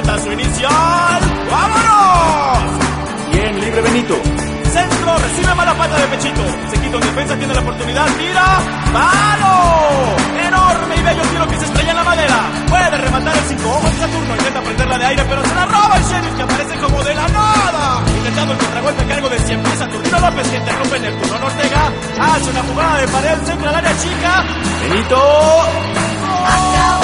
pelota, su inicial. ¡Vámonos! Bien, libre Benito. Centro, recibe mala pata de Pechito. Se quita en defensa, tiene la oportunidad, tira. ¡Palo! Enorme y bello tiro que se estrella en la madera. Puede rematar el 5 ojos de Saturno. Intenta prenderla de aire, pero se la roba el Sheriff, que aparece como de la nada. Intentando el contragolpe a cargo de siempre Saturnino López, que interrumpe en el turno. Ortega hace una jugada de pared, centro al área chica. Benito. Acabó.